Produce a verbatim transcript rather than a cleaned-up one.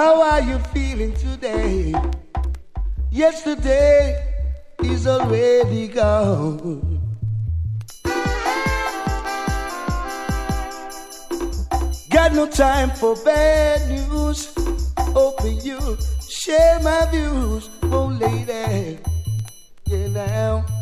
How are you feeling today? Yesterday is already gone. Got no time for bad news. Hoping you share my views, oh lady. Yeah, now.